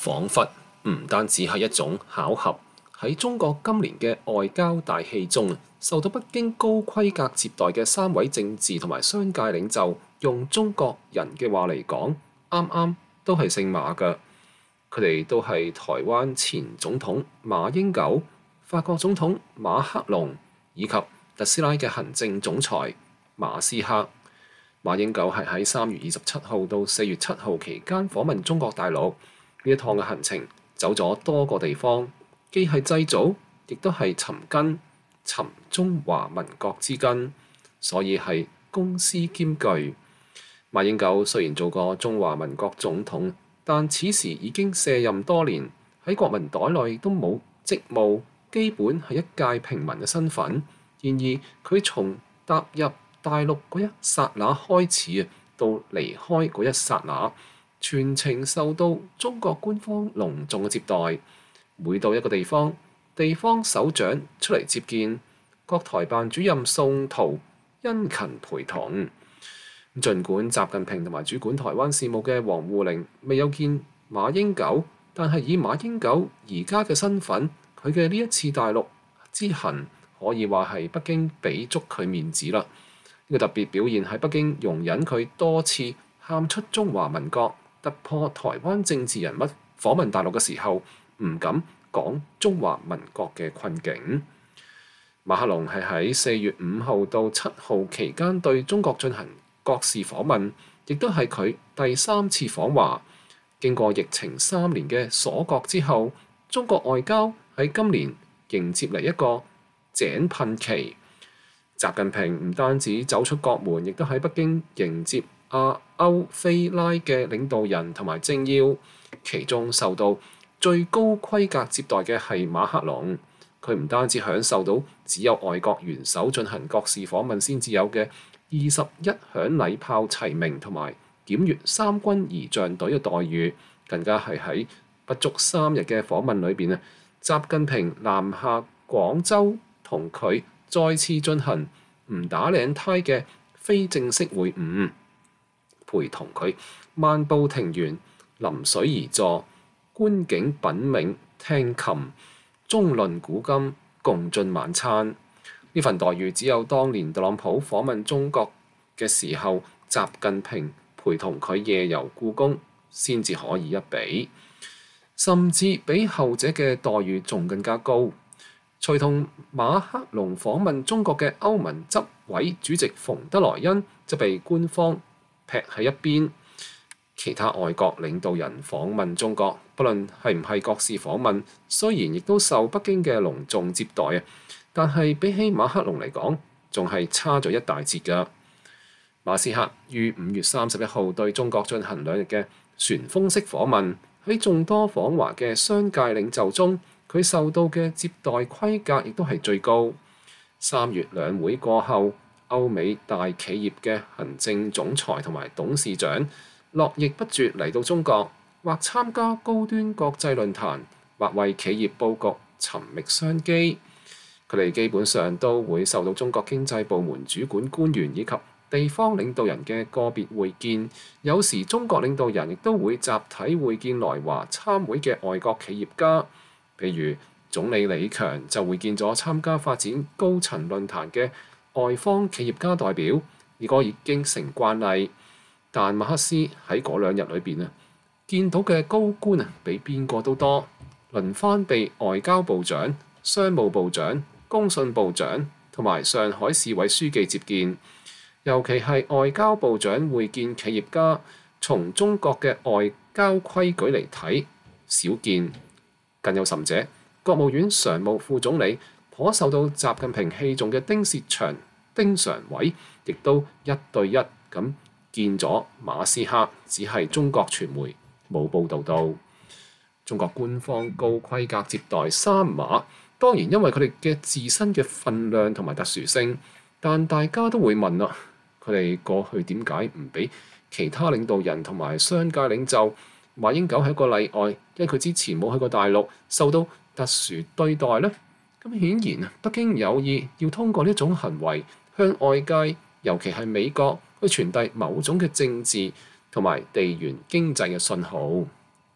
彷彿唔單止係一種巧合，喺中國今年嘅外交大戲中，受到北京高規格接待嘅三位政治同埋商界領袖，用中國人嘅話嚟講，啱啱都係姓馬嘅。佢哋都係台灣前總統馬英九、法國總統馬克龍以及特斯拉嘅行政總裁馬斯克。馬英九係喺3月27號到4月7號期間訪問中國大陸，呢一趟嘅行程走咗多個地方，既係祭祖，亦都係尋根，尋中華民國之根，所以係公私兼具。馬英九雖然做過中華民國總統，但此時已經卸任多年，喺國民袋內都冇職務，基本係一介平民嘅身份。然而佢從踏入大陸嗰一剎那開始到離開嗰一剎那，全程受到中國官方隆重嘅接待。每到一個地方，地方首長出嚟接見，國台辦主任宋濤殷勤陪同。儘管習近平同埋主管台灣事務嘅王滬寧未有見馬英九，但係以馬英九而家嘅身份，佢嘅呢一次大陸之行可以話係北京俾足佢面子啦。呢個特別表現喺北京容忍佢多次喊出中華民國，突破台灣政治人物訪問大陸嘅時候唔敢講中華民國嘅困境。馬克龍係喺4月5號到7號期間對中國進行國事訪問，亦都係佢第3次訪華。經過疫情3年嘅鎖國之後，中國外交喺今年迎接嚟一個井噴期。習近平唔單止走出國門，亦都喺北京迎接亞歐非拉嘅領導人同埋政要，其中受到最高規格接待嘅係馬克龍。佢唔單止享受到只有外國元首進行國事訪問先至有嘅21響禮炮齊鳴同埋檢閱3軍儀仗隊嘅待遇，更加係喺不足3日嘅訪問裏邊習近平南下廣州同佢再次進行唔打領呔嘅非正式會晤，陪同佢漫步庭園、臨水而坐、觀景品茗、聽琴、中論古今、共進晚餐。呢份待遇只有當年特朗普訪問中國嘅時候，習近平陪同佢夜遊故宮先至可以一比，甚至比後者嘅待遇仲更加高。隨同馬克龍訪問中國嘅歐盟執委主席馮德萊恩就被官方劈喺一邊。其他外國領導人訪問中國，不論係唔係國事訪問，雖然亦都受北京嘅隆重接待但係比起馬克龍嚟講，仲係差咗一大截㗎。馬斯克於5月31號對中國進行2日嘅旋風式訪問，喺眾多訪華嘅商界領袖中，佢受到嘅接待規格亦都係最高。3月兩會過後，歐美大企業嘅行政總裁同埋董事長絡繹不絕嚟到中國，或參加高端國際論壇，或為企業佈局尋覓商機。佢哋基本上都會受到中國經濟部門主管官員以及地方領導人嘅個別會見，有時中國領導人亦都會集體會見來華參會嘅外國企業家。譬如總理李強就會見咗參加發展高層論壇嘅外方企業家代表，呢個已經成慣例。但馬克思喺嗰2日裏邊見到嘅高官比邊個都多，輪番被外交部長、商務部長、工信部長同埋上海市委書記接見。尤其係外交部長會見企業家，從中國嘅外交規矩嚟睇，少見。更有甚者，國務院常務副總理頗受到習近平器重嘅丁薛祥、丁常委，亦都1對1咁見咗馬斯克，只係中國傳媒冇報導到。中國官方高規格接待三馬，當然因為佢哋嘅自身嘅分量同埋特殊性，但大家都會問啦，佢哋過去點解唔俾其他領導人同埋商界領袖？馬英九係一個例外，因為佢之前冇去過大陸，受到特殊對待呢。咁顯然北京有意要通過呢種行為向外界，尤其係美國，去傳遞某種嘅政治同埋地緣經濟嘅信號。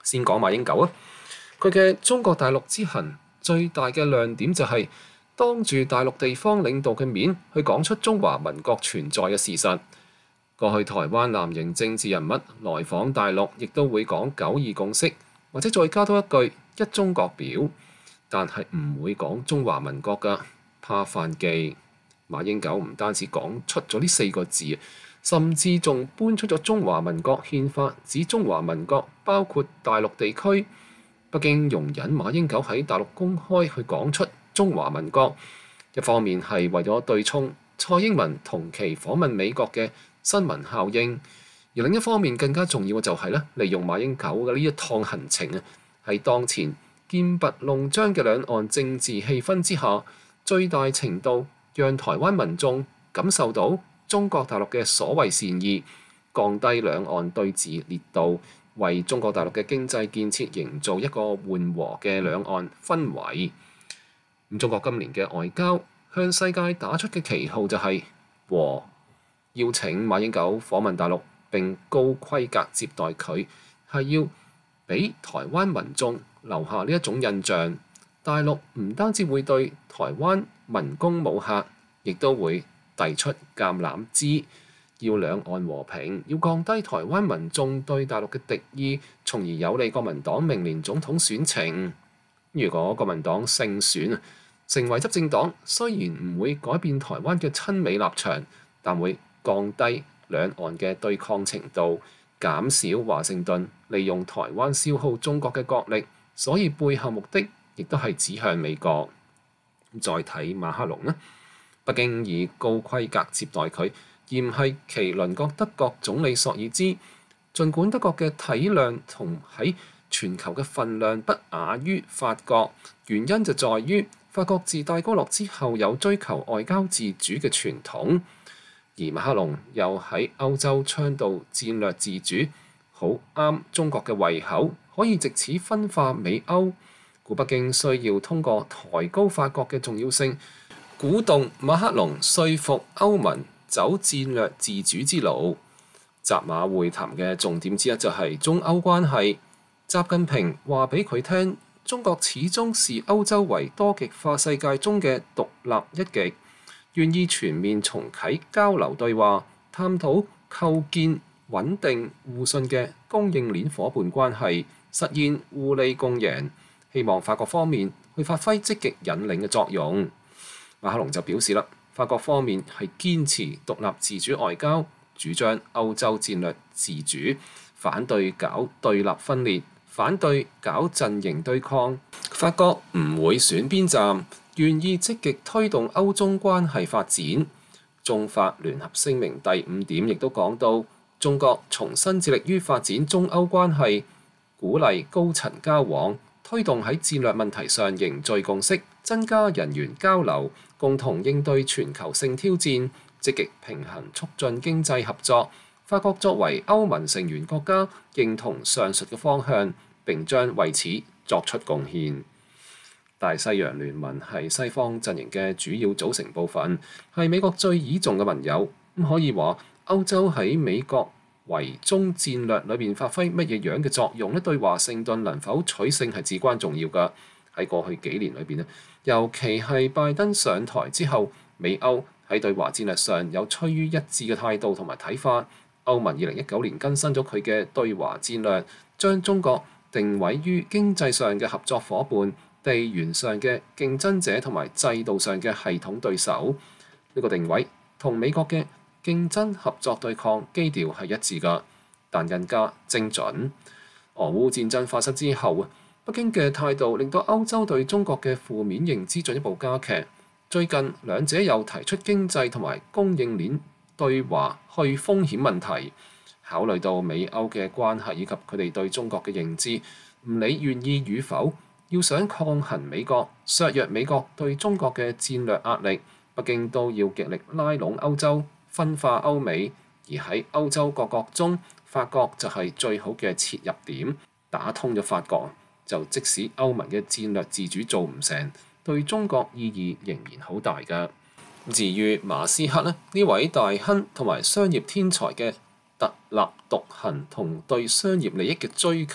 先講馬英九啊，佢嘅中國大陸之行最大嘅亮點就係當住大陸地方領導嘅面去講出中華民國存在嘅事實。過去台灣藍營政治人物來訪大陸，亦都會講九二共識，或者再加多一句一中各表，但係唔會講中華民國㗎，怕犯忌。馬英九唔單止講出咗呢4個字，甚至仲搬出咗中華民國憲法，指中華民國包括大陸地區。北京容忍馬英九喺大陸公開去講出中華民國，一方面係為咗對沖蔡英文同期訪問美國嘅新聞效應，而另一方面更加重要嘅就係利用馬英九嘅呢一趟行程喺當前劍拔弩張嘅兩岸政治氣氛之下，最大程度讓台灣民眾感受到中國大陸嘅所謂善意，降低兩岸對峙烈度，為中國大陸嘅經濟建設營造一個緩和嘅兩岸氛圍。中國今年嘅外交向世界打出嘅旗號就係和。邀請馬英九訪問大陸並高規格接待佢，係要俾台灣民眾留下呢一種印象。大陸唔單止會對台灣文攻武嚇，亦都會遞出橄欖枝，要兩岸和平，要降低台灣民眾對大陸嘅敵意，從而有利國民黨明年總統選情。如果國民黨勝選，成為執政黨，雖然唔會改變台灣嘅親美立場，但會降低兩岸嘅對抗程度，減少華盛頓利用台灣消耗中國嘅國力，所以背後目的亦都係指向美國。再睇馬克龍，北京以高規格接待佢，而唔係其鄰國德國總理朔爾茲。儘管德國嘅體量同喺全球嘅份量不亞於法國，原因就在於法國自戴高樂之後有追求外交自主嘅傳統。而馬克龍又喺歐洲倡導戰略自主，好啱中國嘅胃口，可以藉此分化美歐。故北京需要通過抬高法國嘅重要性，鼓動馬克龍說服歐盟走戰略自主之路。習馬會談嘅重點之一就係中歐關係。習近平話俾佢聽，中國始終視歐洲為多極化世界中嘅獨立一極。願意全面重啟交流對話，探討構建穩定互信嘅供應鏈夥伴關係，實現互利共贏。希望法國方面去發揮積極引領嘅作用。馬克龍就表示啦，法國方面係堅持獨立自主外交，主張歐洲戰略自主，反對搞對立分裂，反對搞陣營對抗。法國唔會選邊站，願意積極推動歐中關係發展。中法聯合聲明第5點亦都講到，中國重新致力於發展中歐關係，鼓勵高層交往，推動喺戰略問題上凝聚共識，增加人員交流，共同應對全球性挑戰，積極平衡促進經濟合作。法國作為歐盟成員國家，認同上述嘅方向，並將為此作出貢獻。大西洋聯盟係西方陣營嘅主要組成部分，係美國最倚重嘅盟友。可以話歐洲喺美國圍中戰略裏邊發揮乜嘢樣嘅作用咧？對華盛頓能否取勝係至關重要㗎。喺過去幾年裏邊咧，尤其係拜登上台之後，美歐喺對華戰略上有趨於一致嘅態度同埋睇法。歐盟2019年更新咗佢嘅對華戰略，將中國定位於經濟上嘅合作夥伴、地緣上嘅競爭者同埋制度上嘅系統對手。呢個定位同美國嘅競爭合作對抗基調係一致㗎，但更加精準。俄烏戰爭發生之後，北京嘅態度令到歐洲對中國嘅負面認知進一步加劇。最近兩者又提出經濟同埋供應鏈對華去風險問題。考慮到美歐嘅關係以及佢哋對中國嘅認知，唔理願意與否，要想抗衡美國、削弱美國對中國嘅戰略壓力，北京都要極力拉攏歐洲，分化歐美。而喺歐洲各國中，法國就係最好嘅切入點。打通咗法國，就即使歐盟嘅戰略自主做唔成，對中國意義仍然好大㗎。至於馬斯克呢位大亨同埋商業天才嘅特立獨行同對商業利益嘅追求，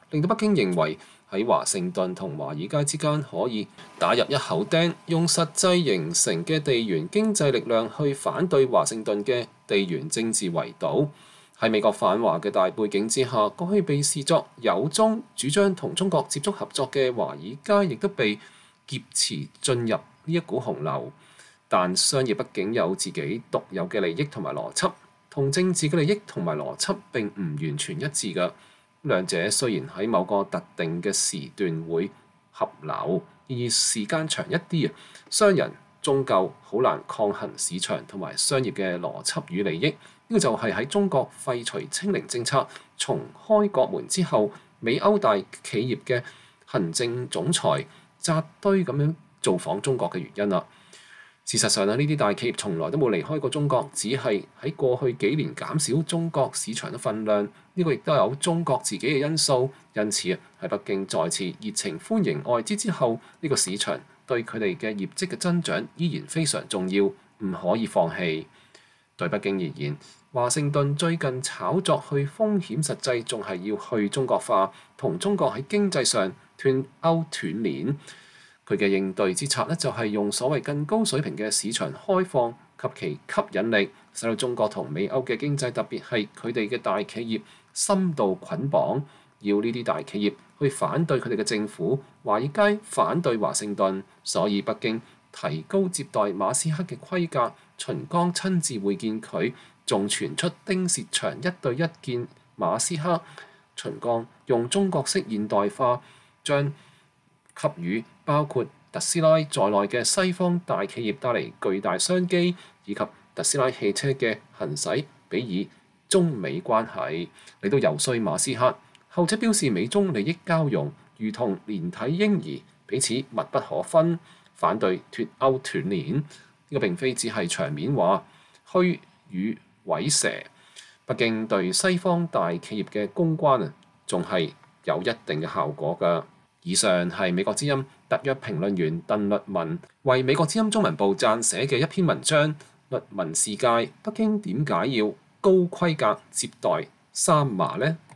令到北京認為喺華盛頓同華爾街之間可以打入一口釘，用實際形成嘅地緣經濟力量去反對華盛頓嘅地緣政治圍堵。喺美國反華嘅大背景之下，過去被視作友中主張同中國接觸合作嘅華爾街，亦都被劫持進入呢一股洪流。但商業畢竟有自己獨有嘅利益同埋邏輯，同政治嘅利益同埋邏輯並唔完全一致㗎。兩者雖然喺某個特定嘅時段會合流，而時間長一啲，商人終究好難抗衡市場同埋商業嘅邏輯與利益。呢個就係喺中國廢除清零政策、重開國門之後，美歐大企業嘅行政總裁紮堆咁樣造訪中國嘅原因啦。事實上呢啲大企業從來都冇離開過中國，只係喺過去幾年減少中國市場嘅分量。呢個亦都有中國自己嘅因素。因此喺北京再次熱情歡迎外資之後，呢個市場對佢哋嘅業績嘅增長依然非常重要，唔可以放棄。對北京而言，華盛頓最近炒作去風險，實際仲係要去中國化，同中國喺經濟上斷鈎斷鏈。佢嘅應對之策就係用所謂更高水平嘅市場開放及其吸引力，使到中國同美歐嘅經濟，特別係佢哋嘅大企業深度捆綁，要呢啲大企業去反對佢哋嘅政府，華爾街反對華盛頓，所以北京提高接待馬斯克嘅規格，秦剛親自會見佢，仲傳出丁薛祥1對1見馬斯克，秦剛用中國式現代化將給予包括特斯拉在內嘅西方大企業帶嚟巨大商機，以及特斯拉汽車嘅行使比擬中美關係，嚟到游說馬斯克。後者表示美中利益交融，如同連體嬰兒，彼此密不可分，反對脫鈎斷鏈。呢個並非只係場面話，虛與委蛇。北京對西方大企業嘅公關仲係有一定嘅效果㗎。以上係美國之音特約評論員鄧律文為美國之音中文部撰寫嘅一篇文章。律文視界：北京點解要高規格接待三麻呢？